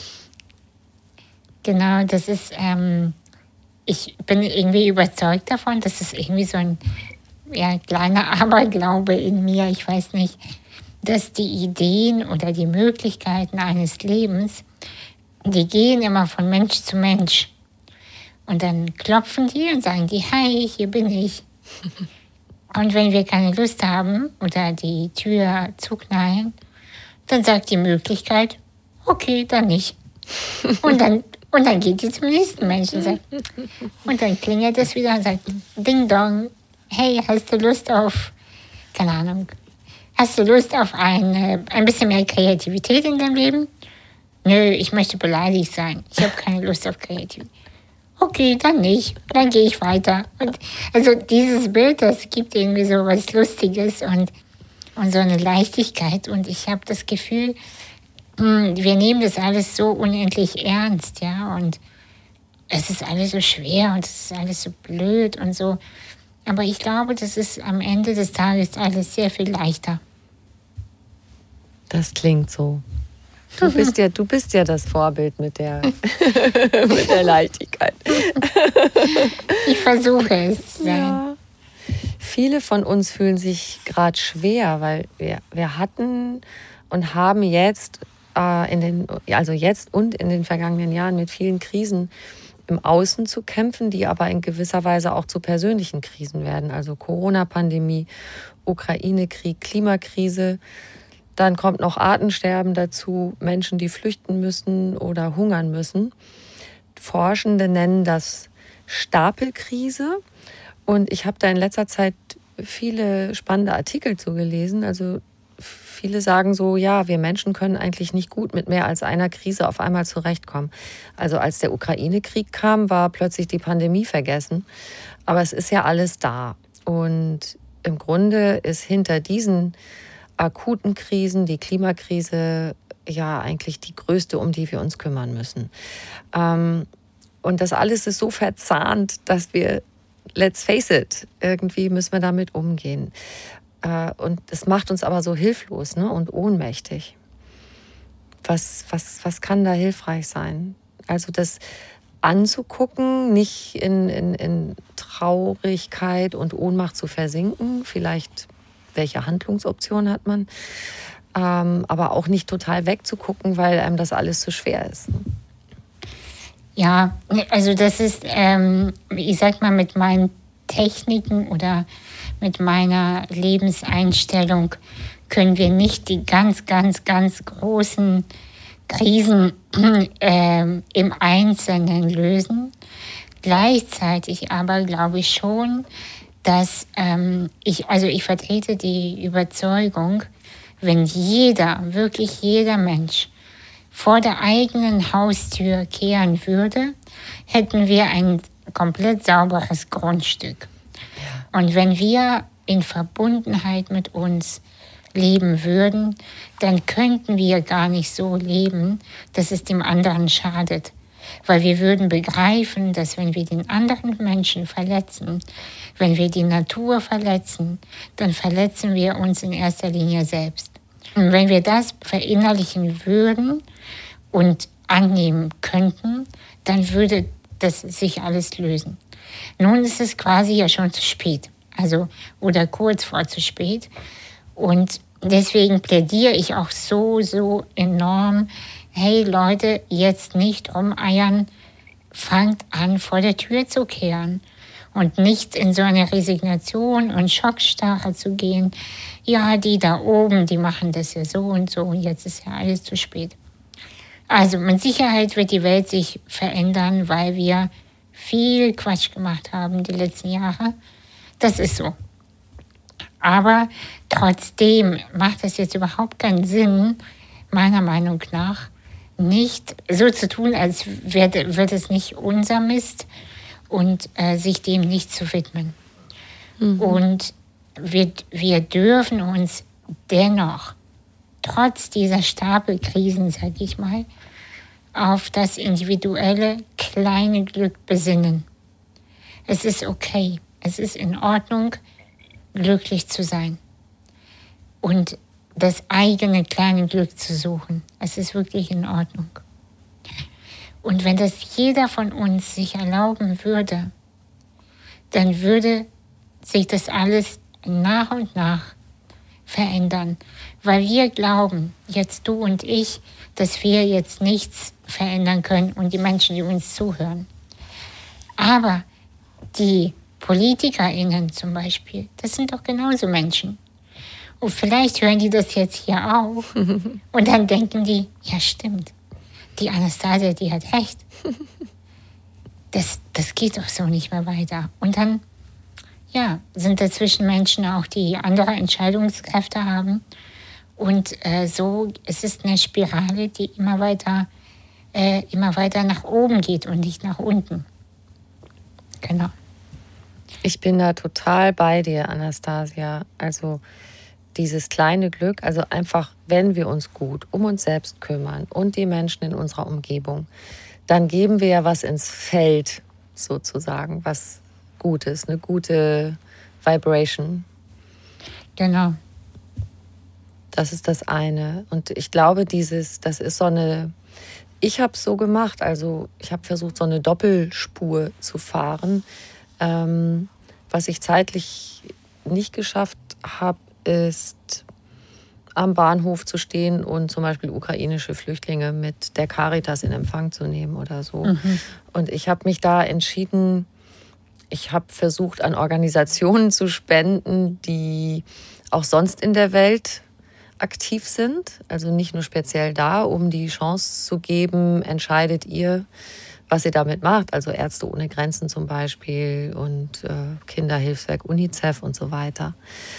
Genau, das ist, ich bin irgendwie überzeugt davon, dass es irgendwie so ein kleiner Aberglaube in mir, ich weiß nicht, dass die Ideen oder die Möglichkeiten eines Lebens, die gehen immer von Mensch zu Mensch. Und dann klopfen die und sagen die, hi, hier bin ich. Und wenn wir keine Lust haben oder die Tür zuknallen, dann sagt die Möglichkeit, okay, dann nicht. Und dann geht die zum nächsten Menschen. Und dann klingelt es wieder und sagt, Ding Dong, hey, hast du Lust auf, keine Ahnung, hast du Lust auf ein bisschen mehr Kreativität in deinem Leben? Nö, ich möchte beleidigt sein. Ich habe keine Lust auf Kreativität. Okay, dann nicht. Dann gehe ich weiter. Und also dieses Bild, das gibt irgendwie so was Lustiges und so eine Leichtigkeit. Und ich habe das Gefühl, wir nehmen das alles so unendlich ernst, ja. Und es ist alles so schwer und es ist alles so blöd und so. Aber ich glaube, das ist am Ende des Tages alles sehr viel leichter. Das klingt so. Du bist ja das Vorbild mit der Leichtigkeit. Ich versuche es zu sein. Ja. Viele von uns fühlen sich gerade schwer, weil wir hatten und haben jetzt jetzt und in den vergangenen Jahren mit vielen Krisen im Außen zu kämpfen, die aber in gewisser Weise auch zu persönlichen Krisen werden. Also Corona-Pandemie, Ukraine-Krieg, Klimakrise. Dann kommt noch Artensterben dazu, Menschen, die flüchten müssen oder hungern müssen. Forschende nennen das Stapelkrise. Und ich habe da in letzter Zeit viele spannende Artikel zu gelesen. Also viele sagen so, ja, wir Menschen können eigentlich nicht gut mit mehr als einer Krise auf einmal zurechtkommen. Also als der Ukraine-Krieg kam, war plötzlich die Pandemie vergessen. Aber es ist ja alles da. Und im Grunde ist hinter diesen akuten Krisen, die Klimakrise, ja eigentlich die größte, um die wir uns kümmern müssen. Und das alles ist so verzahnt, dass wir, let's face it, irgendwie müssen wir damit umgehen. Und das macht uns aber so hilflos, ne, und ohnmächtig. Was kann da hilfreich sein? Also das anzugucken, nicht in Traurigkeit und Ohnmacht zu versinken, vielleicht welche Handlungsoption hat man, aber auch nicht total wegzugucken, weil einem das alles zu schwer ist. Ja, also das ist, ich sag mal, mit meinen Techniken oder mit meiner Lebenseinstellung können wir nicht die ganz, ganz, ganz großen Krisen im Einzelnen lösen. Gleichzeitig aber glaube ich schon, dass ich vertrete die Überzeugung, wenn wirklich jeder Mensch vor der eigenen Haustür kehren würde, hätten wir ein komplett sauberes Grundstück. Ja. Und wenn wir in Verbundenheit mit uns leben würden, dann könnten wir gar nicht so leben, dass es dem anderen schadet. Weil wir würden begreifen, dass wenn wir den anderen Menschen verletzen, wenn wir die Natur verletzen, dann verletzen wir uns in erster Linie selbst. Und wenn wir das verinnerlichen würden und annehmen könnten, dann würde das sich alles lösen. Nun ist es quasi ja schon zu spät, oder kurz vor zu spät. Und deswegen plädiere ich auch so enorm, hey Leute, jetzt nicht rumeiern, fangt an, vor der Tür zu kehren und nicht in so eine Resignation und Schockstarre zu gehen. Ja, die da oben, die machen das ja so und so und jetzt ist ja alles zu spät. Also mit Sicherheit wird die Welt sich verändern, weil wir viel Quatsch gemacht haben die letzten Jahre. Das ist so. Aber trotzdem macht es jetzt überhaupt keinen Sinn, meiner Meinung nach, nicht so zu tun, als wird es nicht unser Mist und sich dem nicht zu widmen. Mhm. Und wir dürfen uns dennoch, trotz dieser Stapelkrisen, sage ich mal, auf das individuelle kleine Glück besinnen. Es ist okay, es ist in Ordnung, glücklich zu sein und das eigene kleine Glück zu suchen. Es ist wirklich in Ordnung. Und wenn das jeder von uns sich erlauben würde, dann würde sich das alles nach und nach verändern. Weil wir glauben, jetzt du und ich, dass wir jetzt nichts verändern können und die Menschen, die uns zuhören. Aber die PolitikerInnen zum Beispiel, das sind doch genauso Menschen. Und vielleicht hören die das jetzt hier auf und dann denken die, ja stimmt, die Anastasia, die hat recht. Das geht doch so nicht mehr weiter. Und dann sind dazwischen Menschen auch, die andere Entscheidungskräfte haben. Und so es ist eine Spirale, die immer weiter nach oben geht und nicht nach unten. Genau. Ich bin da total bei dir, Anastasia. Also dieses kleine Glück, also einfach, wenn wir uns gut um uns selbst kümmern und die Menschen in unserer Umgebung, dann geben wir ja was ins Feld, sozusagen, was Gutes, eine gute Vibration. Genau. Das ist das eine. Und ich glaube, das ist so eine, ich habe es so gemacht, also ich habe versucht, so eine Doppelspur zu fahren. Was ich zeitlich nicht geschafft habe, ist am Bahnhof zu stehen und zum Beispiel ukrainische Flüchtlinge mit der Caritas in Empfang zu nehmen oder so. Mhm. Und ich habe mich da entschieden, ich habe versucht, an Organisationen zu spenden, die auch sonst in der Welt aktiv sind. Also nicht nur speziell da, um die Chance zu geben, entscheidet ihr, was ihr damit macht. Also Ärzte ohne Grenzen zum Beispiel und Kinderhilfswerk UNICEF und so weiter.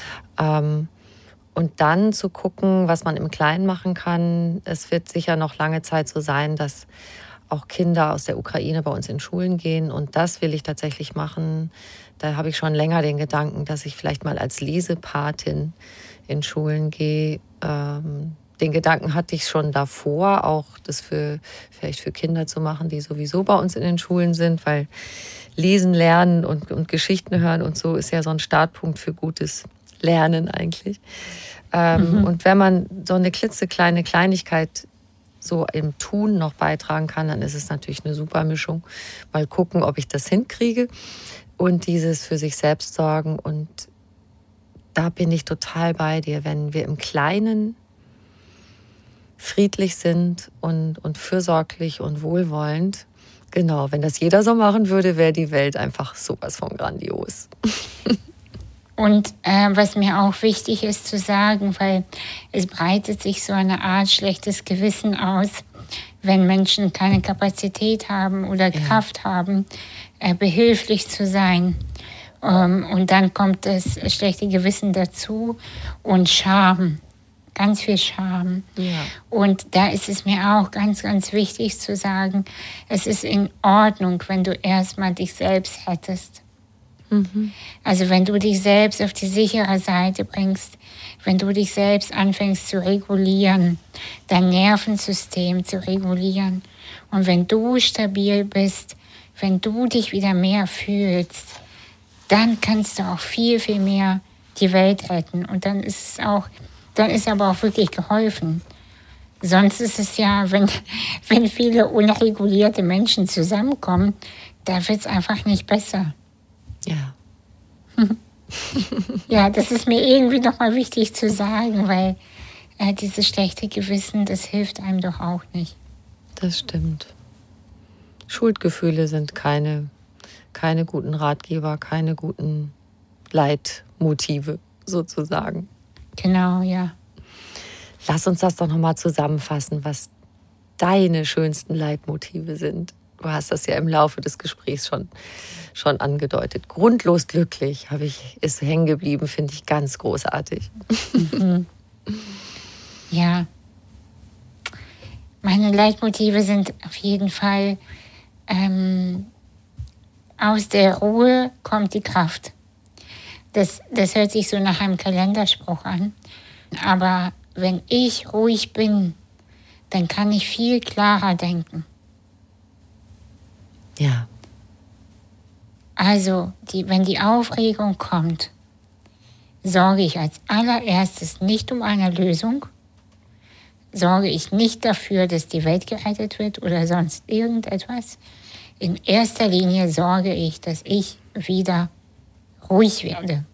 Und dann zu gucken, was man im Kleinen machen kann. Es wird sicher noch lange Zeit so sein, dass auch Kinder aus der Ukraine bei uns in Schulen gehen. Und das will ich tatsächlich machen. Da habe ich schon länger den Gedanken, dass ich vielleicht mal als Lesepatin in Schulen gehe. Den Gedanken hatte ich schon davor, auch das vielleicht für Kinder zu machen, die sowieso bei uns in den Schulen sind, weil Lesen, Lernen und Geschichten hören und so ist ja so ein Startpunkt für gutes Lernen eigentlich. Und wenn man so eine klitzekleine Kleinigkeit so im Tun noch beitragen kann, dann ist es natürlich eine super Mischung. Mal gucken, ob ich das hinkriege und dieses für sich selbst sorgen. Und da bin ich total bei dir, wenn wir im Kleinen friedlich sind und fürsorglich und wohlwollend. Genau, wenn das jeder so machen würde, wäre die Welt einfach sowas von grandios. Und was mir auch wichtig ist zu sagen, weil es breitet sich so eine Art schlechtes Gewissen aus, wenn Menschen keine Kapazität haben oder Kraft haben, behilflich zu sein. Und dann kommt das schlechte Gewissen dazu und Scham, ganz viel Scham. Ja. Und da ist es mir auch ganz, ganz wichtig zu sagen, es ist in Ordnung, wenn du erstmal dich selbst hättest. Also wenn du dich selbst auf die sichere Seite bringst, wenn du dich selbst anfängst zu regulieren, dein Nervensystem zu regulieren. Und wenn du stabil bist, wenn du dich wieder mehr fühlst, dann kannst du auch viel, viel mehr die Welt retten. Und dann ist aber auch wirklich geholfen. Sonst ist es ja, wenn viele unregulierte Menschen zusammenkommen, da wird es einfach nicht besser. Ja. Ja, das ist mir irgendwie nochmal wichtig zu sagen, weil dieses schlechte Gewissen, das hilft einem doch auch nicht. Das stimmt. Schuldgefühle sind keine guten Ratgeber, keine guten Leitmotive sozusagen. Genau, ja. Lass uns das doch nochmal zusammenfassen, was deine schönsten Leitmotive sind. Du hast das ja im Laufe des Gesprächs schon angedeutet. Grundlos glücklich ist hängen geblieben, finde ich ganz großartig. Ja. Meine Leitmotive sind auf jeden Fall, aus der Ruhe kommt die Kraft. Das hört sich so nach einem Kalenderspruch an. Aber wenn ich ruhig bin, dann kann ich viel klarer denken. Ja. Also, wenn die Aufregung kommt, sorge ich als allererstes nicht um eine Lösung, sorge ich nicht dafür, dass die Welt gerettet wird oder sonst irgendetwas. In erster Linie sorge ich, dass ich wieder ruhig werde.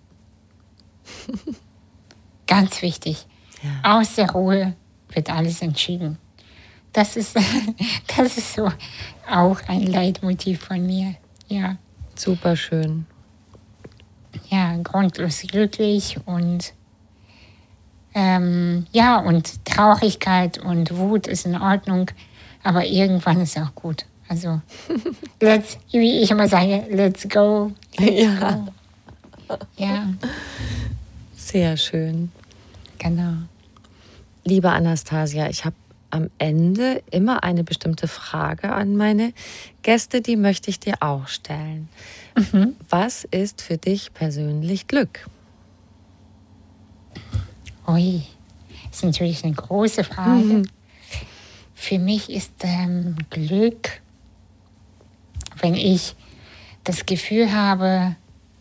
Ganz wichtig. Ja. Aus der Ruhe wird alles entschieden. Das ist so auch ein Leitmotiv von mir. Ja. Super schön. Ja, grundlos glücklich und und Traurigkeit und Wut ist in Ordnung, aber irgendwann ist auch gut. Also, wie ich immer sage, let's go. Let's go. Ja. Sehr schön. Genau. Liebe Anastasia, ich habe am Ende immer eine bestimmte Frage an meine Gäste, die möchte ich dir auch stellen. Was ist für dich persönlich Glück? Ui, das ist natürlich eine große Frage. Für mich ist Glück, wenn ich das Gefühl habe,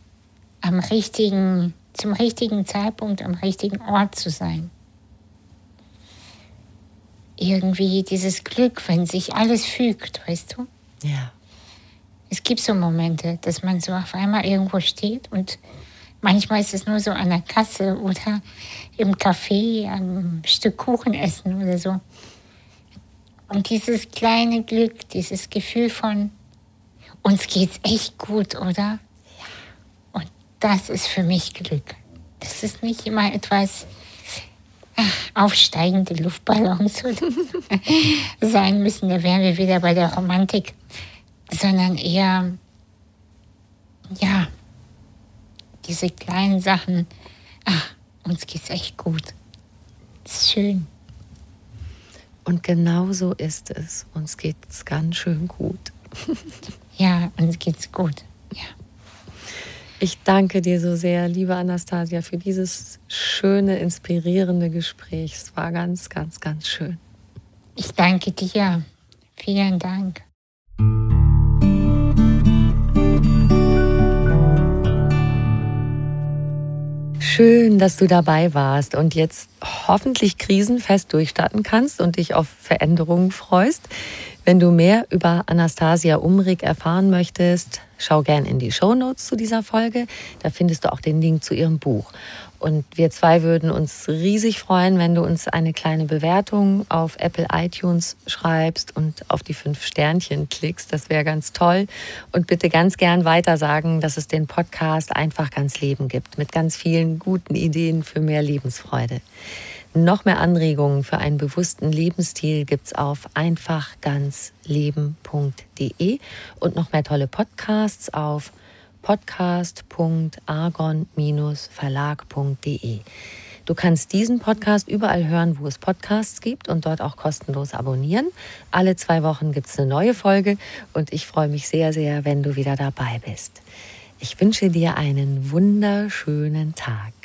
zum richtigen Zeitpunkt am richtigen Ort zu sein. Irgendwie dieses Glück, wenn sich alles fügt, weißt du? Ja. Es gibt so Momente, dass man so auf einmal irgendwo steht und manchmal ist es nur so an der Kasse oder im Café ein Stück Kuchen essen oder so. Und dieses kleine Glück, dieses Gefühl von, uns geht's echt gut, oder? Ja. Und das ist für mich Glück. Das ist nicht immer etwas aufsteigende Luftballons oder so sein müssen, da wären wir wieder bei der Romantik, sondern eher, ja, diese kleinen Sachen, uns geht's echt gut. Das ist schön. Und genau so ist es. Uns geht's ganz schön gut. Ja, uns geht's gut. Ja. Ich danke dir so sehr, liebe Anastasia, für dieses schöne, inspirierende Gespräch. Es war ganz, ganz, ganz schön. Ich danke dir. Vielen Dank. Schön, dass du dabei warst und jetzt hoffentlich krisenfest durchstarten kannst und dich auf Veränderungen freust. Wenn du mehr über Anastasia Umrig erfahren möchtest, schau gern in die Shownotes zu dieser Folge. Da findest du auch den Link zu ihrem Buch. Und wir zwei würden uns riesig freuen, wenn du uns eine kleine Bewertung auf Apple iTunes schreibst und auf die 5 Sternchen klickst. Das wäre ganz toll. Und bitte ganz gern weiter sagen, dass es den Podcast Einfach ganz Leben gibt, mit ganz vielen guten Ideen für mehr Lebensfreude. Noch mehr Anregungen für einen bewussten Lebensstil gibt's auf einfachganzleben.de und noch mehr tolle Podcasts auf podcast.argon-verlag.de. Du kannst diesen Podcast überall hören, wo es Podcasts gibt und dort auch kostenlos abonnieren. Alle 2 Wochen gibt es eine neue Folge und ich freue mich sehr, sehr, wenn du wieder dabei bist. Ich wünsche dir einen wunderschönen Tag.